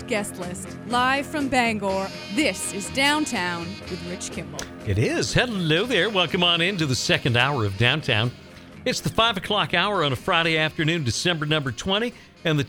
guest list. Live from Bangor, this is Downtown with Rich Kimball. It is. Hello there. Welcome on into the second hour of Downtown. It's the 5 o'clock hour on a Friday afternoon, December number 20, and the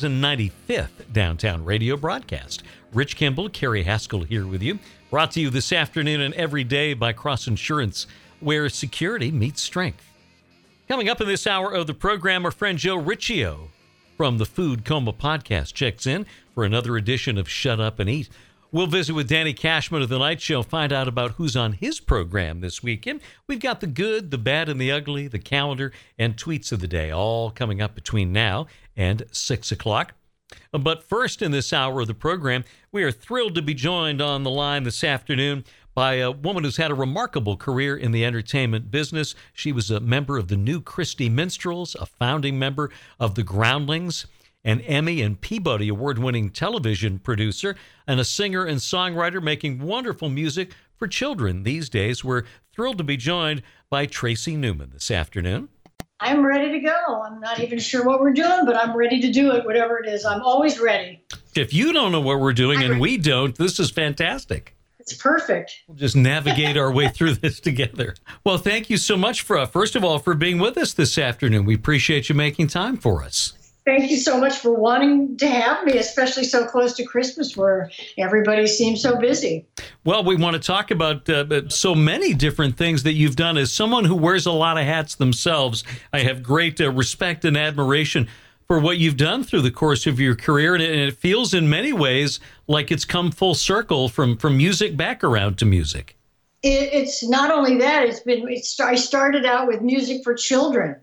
2095th Downtown radio broadcast. Rich Kimball, Carrie Haskell here with you. Brought to you this afternoon and every day by Cross Insurance, where security meets strength. Coming up in this hour of the program, our friend Joe Riccio from the Food Coma podcast checks in for another edition of Shut Up and Eat. We'll visit with Danny Cashman of The Night Show, find out about who's on his program this weekend. We've got the good, the bad, and the ugly, the calendar, and tweets of the day, all coming up between now and 6 o'clock. But first in this hour of the program, we are thrilled to be joined on the line this afternoon by a woman who's had a remarkable career in the entertainment business. She was a member of the New Christy Minstrels, a founding member of the Groundlings, an Emmy and Peabody award-winning television producer, and a singer and songwriter making wonderful music for children these days. We're thrilled to be joined by Tracy Newman this afternoon. I'm ready to go. I'm not even sure what we're doing, but I'm ready to do it, whatever it is. I'm always ready. If you don't know what we're doing and we don't, this is fantastic. It's perfect. We'll just navigate our way through this together. Well, thank you so much first of all, for being with us this afternoon. We appreciate you making time for us. Thank you so much for wanting to have me, especially so close to Christmas where everybody seems so busy. Well, we want to talk about so many different things that you've done. As someone who wears a lot of hats themselves, I have great respect and admiration for what you've done through the course of your career. And it feels in many ways like it's come full circle from music back around to music. It's not only that, I started out with music for children.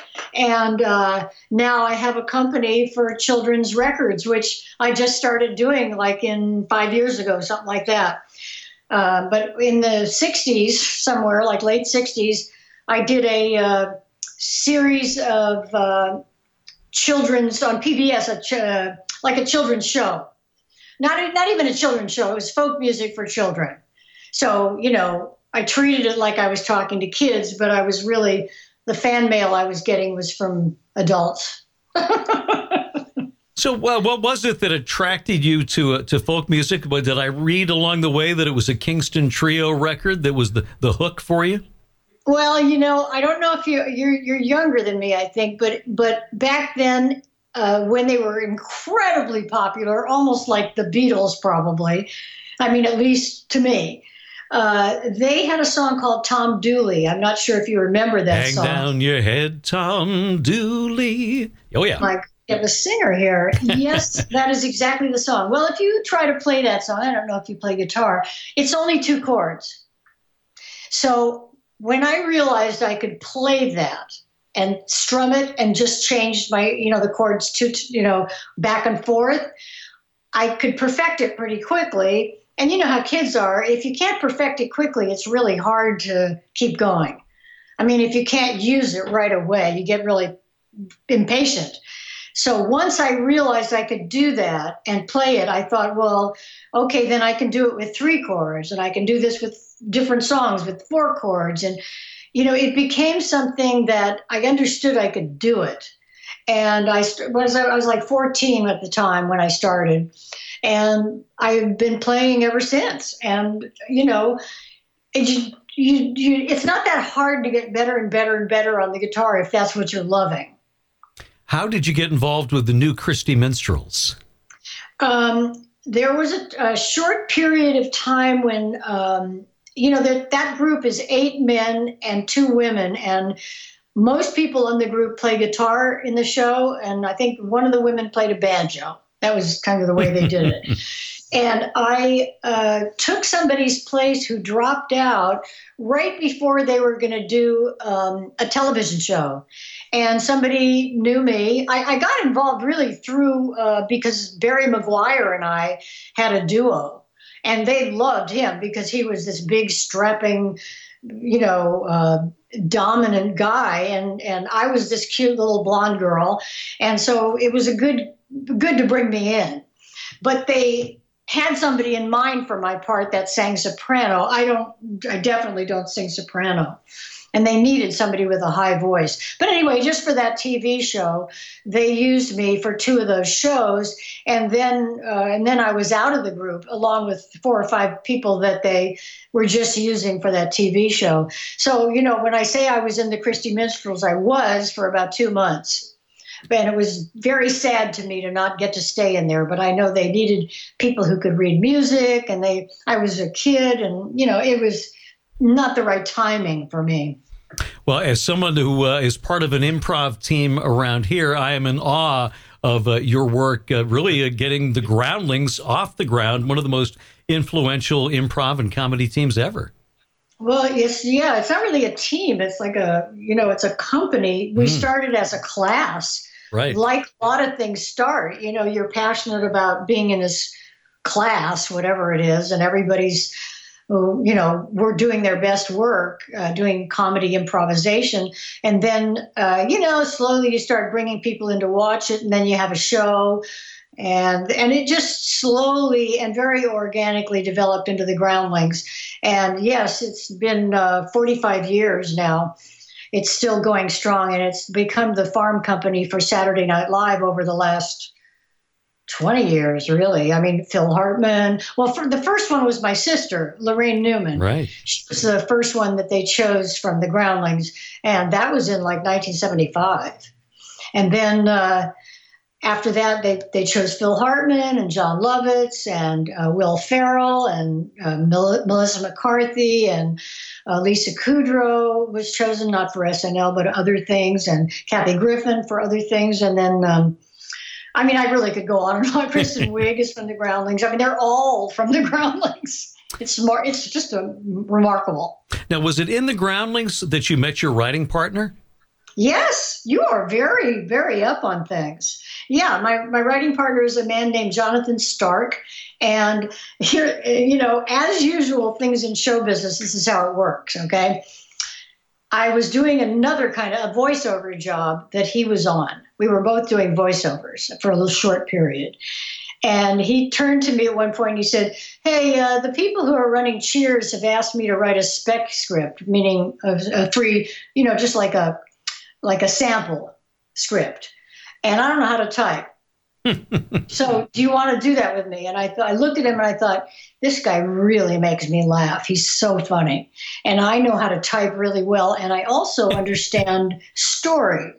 And now I have a company for children's records, which I just started doing like in 5 years ago, something like that. But in the 60s, somewhere like late 60s, I did a series of children's on PBS, like a children's show. Not even a children's show. It was folk music for children. So, I treated it like I was talking to kids, but I was really... the fan mail I was getting was from adults. So what was it that attracted you to folk music? Did I read along the way that it was a Kingston Trio record that was the hook for you? Well, I don't know if you're younger than me, I think, but back then, when they were incredibly popular, almost like the Beatles probably, I mean, at least to me, they had a song called Tom Dooley. I'm not sure if you remember that song. Hang down your head, Tom Dooley. Oh, yeah. Like, get the singer here. Yes, that is exactly the song. Well, if you try to play that song, I don't know if you play guitar, it's only 2 chords. So when I realized I could play that and strum it and just changed my, the chords to, back and forth, I could perfect it pretty quickly. And you know how kids are. If you can't perfect it quickly, it's really hard to keep going. I mean, if you can't use it right away, you get really impatient. So once I realized I could do that and play it, I thought, well, okay, then I can do it with 3 chords, and I can do this with different songs with 4 chords. And, it became something that I understood I could do it. And I was like 14 at the time when I started. And I've been playing ever since. And, it's not that hard to get better and better and better on the guitar if that's what you're loving. How did you get involved with the New Christy Minstrels? There was a short period of time when, that group is 8 men and 2 women. And most people in the group play guitar in the show. And I think one of the women played a banjo. That was kind of the way they did it. And I took somebody's place who dropped out right before they were going to do a television show. And somebody knew me. I got involved really through because Barry McGuire and I had a duo. And they loved him because he was this big, strapping, dominant guy. And I was this cute little blonde girl. And so it was good to bring me in. But they had somebody in mind for my part that sang soprano. I definitely don't sing soprano. and they needed somebody with a high voice. But anyway, just for that TV show, they used me for 2 of those shows, and then I was out of the group along with 4 or 5 people that they were just using for that TV show. So, when I say I was in the Christy Minstrels, I was for about 2 months. And it was very sad to me to not get to stay in there, but I know they needed people who could read music, and I was a kid, and it was not the right timing for me. Well, as someone who is part of an improv team around here, I am in awe of your work, really getting the Groundlings off the ground, one of the most influential improv and comedy teams ever. Well, it's not really a team. It's like it's a company. We started as a class. Right. Like a lot of things start, you're passionate about being in this class, whatever it is, and everybody's, we're doing their best work, doing comedy improvisation. And then, slowly you start bringing people in to watch it, and then you have a show. And it just slowly and very organically developed into the Groundlings. And yes, it's been 45 years now. It's still going strong, and it's become the farm company for Saturday Night Live over the last 20 years, really. I mean, Phil Hartman. Well, the first one was my sister, Lorraine Newman. Right. She was the first one that they chose from the Groundlings, and that was in like 1975. And then after that, they chose Phil Hartman and John Lovitz and Will Ferrell and Melissa McCarthy, and Lisa Kudrow was chosen, not for SNL, but other things, and Kathy Griffin for other things. And then, I really could go on and on. Kristen Wiig is from the Groundlings. They're all from the Groundlings. It's just remarkable. Now, was it in the Groundlings that you met your writing partner? Yes, you are very, very up on things. Yeah, my writing partner is a man named Jonathan Stark. And here, as usual, things in show business, this is how it works, okay? I was doing another kind of a voiceover job that he was on. We were both doing voiceovers for a little short period. And he turned to me at one point and he said, hey, the people who are running Cheers have asked me to write a spec script, meaning a free, just like a sample script. And I don't know how to type. So do you want to do that with me? And I looked at him and I thought, this guy really makes me laugh. He's so funny. And I know how to type really well. And I also understand story.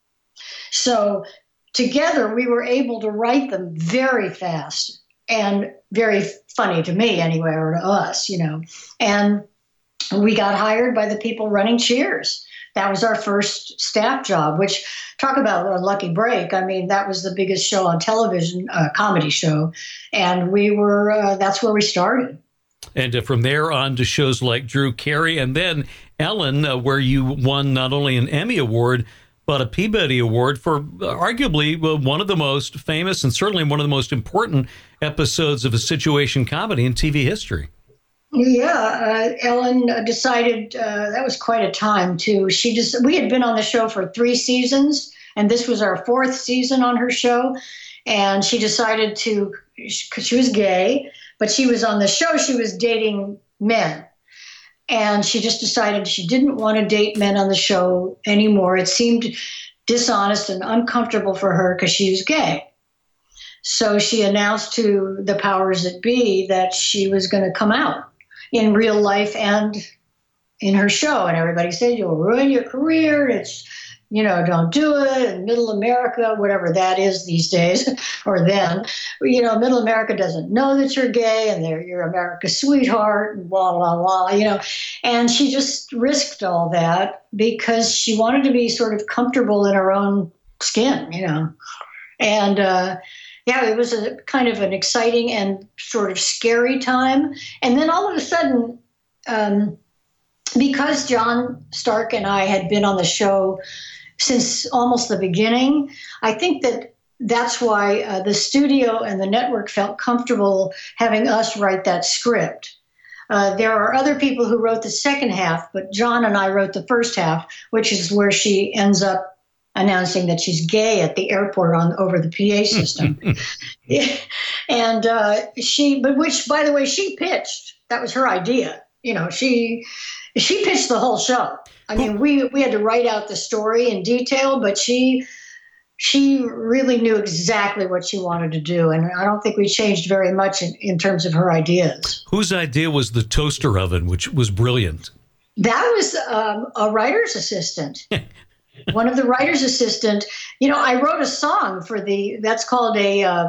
So together we were able to write them very fast and very funny to me anyway, or to us, And we got hired by the people running Cheers. That was our first staff job, which, talk about a lucky break. That was the biggest show on television, comedy show. And that's where we started. And from there on to shows like Drew Carey, and then Ellen, where you won not only an Emmy Award, but a Peabody Award for arguably one of the most famous and certainly one of the most important episodes of a situation comedy in TV history. Yeah, Ellen decided that was quite a time too. We had been on the show for 3 seasons, and this was our 4th season on her show. And she decided because she was gay, but she was on the show, she was dating men. And she just decided she didn't want to date men on the show anymore. It seemed dishonest and uncomfortable for her because she was gay. So she announced to the powers that be that she was going to come out in real life and in her show. And everybody said, you'll ruin your career. It's, don't do it. In middle America, whatever that is these days, or then, middle America doesn't know that you're gay and you're America's sweetheart and blah, blah, blah, And she just risked all that because she wanted to be sort of comfortable in her own skin, And, it was a kind of an exciting and sort of scary time. And then all of a sudden, because John Stark and I had been on the show since almost the beginning, I think that's why the studio and the network felt comfortable having us write that script. There are other people who wrote the second half, but John and I wrote the first half, which is where she ends up announcing that she's gay at the airport over the PA system. And which, by the way, she pitched. That was her idea. She pitched the whole show. I mean, we had to write out the story in detail, but she really knew exactly what she wanted to do. And I don't think we changed very much in terms of her ideas. Whose idea was the toaster oven, which was brilliant? That was a writer's assistant. One of the writer's assistant. You know, I wrote a song for that's called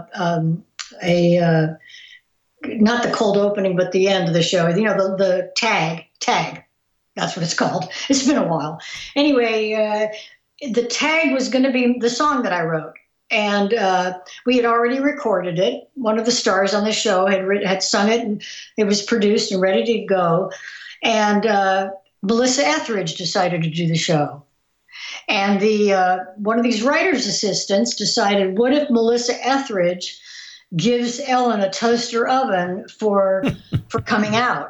not the cold opening, but the end of the show. You know, the tag. That's what it's called. It's been a while. Anyway, the tag was going to be the song that I wrote. And we had already recorded it. One of the stars on the show had sung it, and it was produced and ready to go. And Melissa Etheridge decided to do the show. And one of these writer's assistants decided, what if Melissa Etheridge gives Ellen a toaster oven for coming out?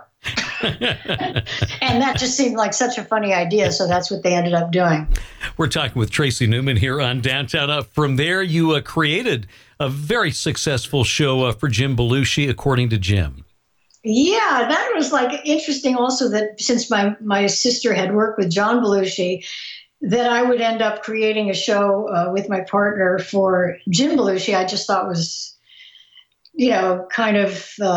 And that just seemed like such a funny idea, so that's what they ended up doing. We're talking with Tracy Newman here on Downtown. From there, you created a very successful show for Jim Belushi, According to Jim. Yeah, that was like interesting also, that since my sister had worked with John Belushi, that I would end up creating a show with my partner for Jim Belushi. I just thought was, you know, kind of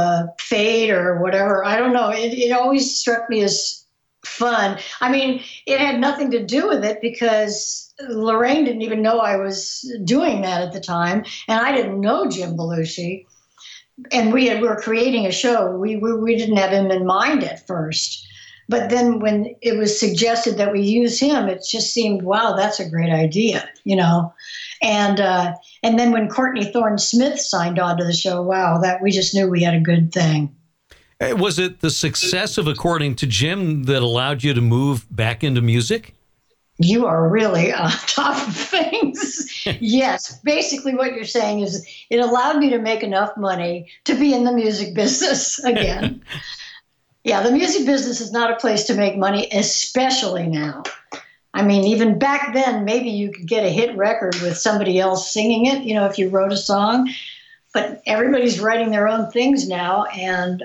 fate or whatever. I don't know. It always struck me as fun. I mean, it had nothing to do with it because Lorraine didn't even know I was doing that at the time, and I didn't know Jim Belushi. And we were creating a show. We didn't have him in mind at first. But then when it was suggested that we use him, it just seemed, wow, that's a great idea, you know. And then when Courtney Thorne Smith signed on to the show, wow, that we just knew we had a good thing. Was it the success of According to Jim that allowed you to move back into music? You are really on top of things. Yes, basically what you're saying is it allowed me to make enough money to be in the music business again. Yeah, the music business is not a place to make money, especially now. I mean, even back then, maybe you could get a hit record with somebody else singing it, you know, if you wrote a song. But everybody's writing their own things now. And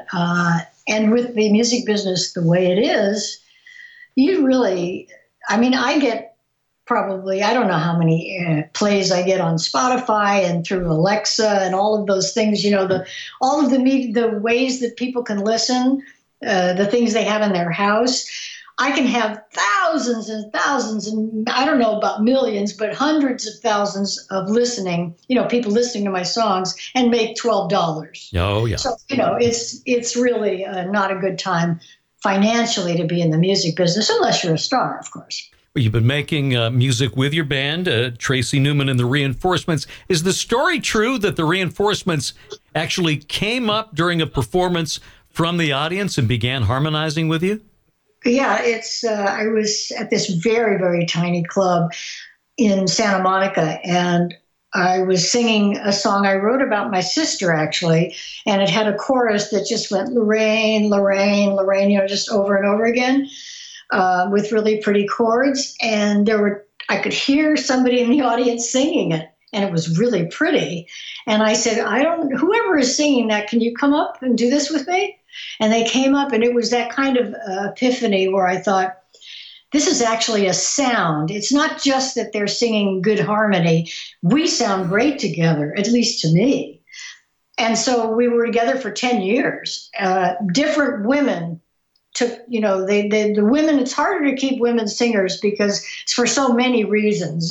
with the music business the way it is, you really, I mean, I get probably, I don't know how many plays I get on Spotify and through Alexa and all of those things, you know, all of the ways that people can listen, the things they have in their house. I can have thousands and thousands, and I don't know about millions, but hundreds of thousands of people listening to my songs and make $12. Oh, yeah. So, you know, it's really not a good time financially to be in the music business, unless you're a star, of course. Well, you've been making music with your band, Tracy Newman and the Reinforcements. Is the story true that the Reinforcements actually came up during a performance from the audience and began harmonizing with you? Yeah, I was at this very, very tiny club in Santa Monica, and I was singing a song I wrote about my sister, actually, and it had a chorus that just went, Lorraine, Lorraine, Lorraine, you know, just over and over again with really pretty chords. And I could hear somebody in the audience singing it, and it was really pretty. And I said, whoever is singing that, can you come up and do this with me? And they came up, and it was that kind of epiphany where I thought, this is actually a sound. It's not just that they're singing good harmony. We sound great together, at least to me. And so we were together for 10 years. Different women took, you know, the women, it's harder to keep women singers because it's for so many reasons.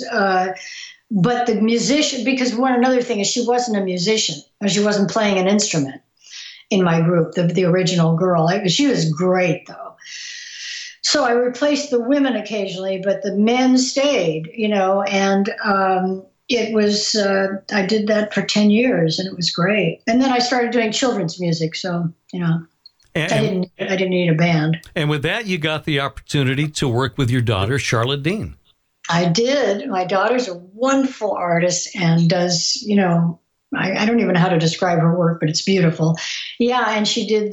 But the musician, because another thing is she wasn't a musician, or she wasn't playing an instrument in my group, the original girl. She was great, though. So I replaced the women occasionally, but the men stayed, you know, and it was, I did that for 10 years, and it was great. And then I started doing children's music, so, you know, I didn't need a band. And with that, you got the opportunity to work with your daughter, Charlotte Dean. I did. My daughter's a wonderful artist and does, you know, I don't even know how to describe her work, but it's beautiful. Yeah, and she did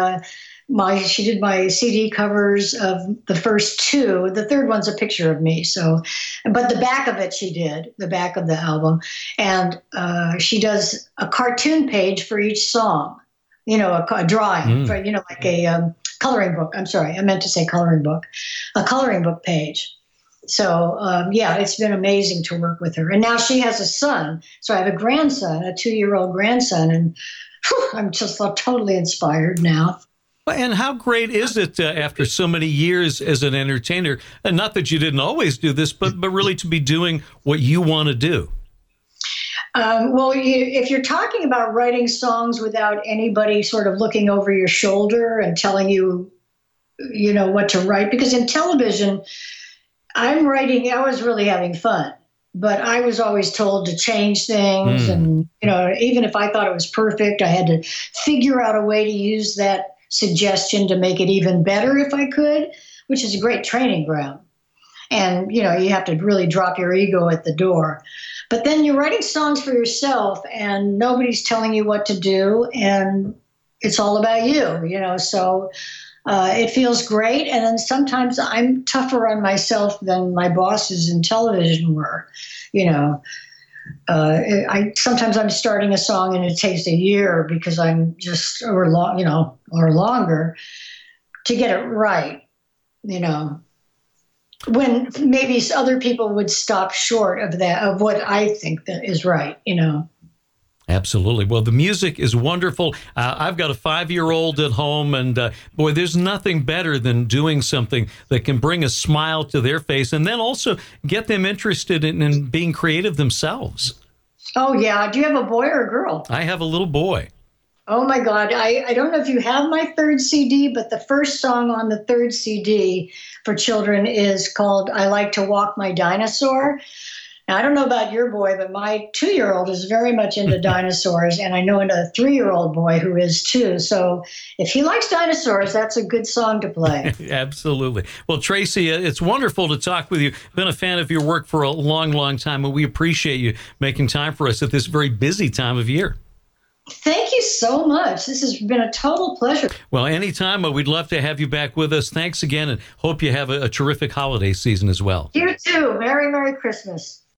she did my CD covers of the first two. The third one's a picture of me. So, but the back of it, she did the back of the album, and she does a cartoon page for each song. You know, a drawing, for, you know, like a coloring book. I'm sorry, I meant to say coloring book, a coloring book page. So, yeah, it's been amazing to work with her. And now she has a son. So I have a grandson, a 2-year-old grandson, and I'm just totally inspired now. And how great is it after so many years as an entertainer? And not that you didn't always do this, but really to be doing what you want to do. Well, if you're talking about writing songs without anybody sort of looking over your shoulder and telling you, what to write, because in television, I was really having fun, but I was always told to change things. And, even if I thought it was perfect, I had to figure out a way to use that suggestion to make it even better if I could, which is a great training ground. And, you have to really drop your ego at the door. But then you're writing songs for yourself and nobody's telling you what to do. And it's all about you, so it feels great. And then sometimes I'm tougher on myself than my bosses in television were, sometimes I'm starting a song and it takes a year because I'm just, or longer to get it right, when maybe other people would stop short of that, of what I think that is right, Absolutely. Well, the music is wonderful. I've got a 5-year-old at home, and boy, there's nothing better than doing something that can bring a smile to their face and then also get them interested in being creative themselves. Oh, yeah. Do you have a boy or a girl? I have a little boy. Oh, my God. I don't know if you have my third CD, but the first song on the third CD for children is called I Like to Walk My Dinosaur. Now, I don't know about your boy, but my 2-year-old is very much into dinosaurs, and I know a 3-year-old boy who is too. So if he likes dinosaurs, that's a good song to play. Absolutely. Well, Tracy, it's wonderful to talk with you. Been a fan of your work for a long, long time, and we appreciate you making time for us at this very busy time of year. Thank you so much. This has been a total pleasure. Well, anytime. We'd love to have you back with us. Thanks again, and hope you have a terrific holiday season as well. You too. Merry, Merry Christmas.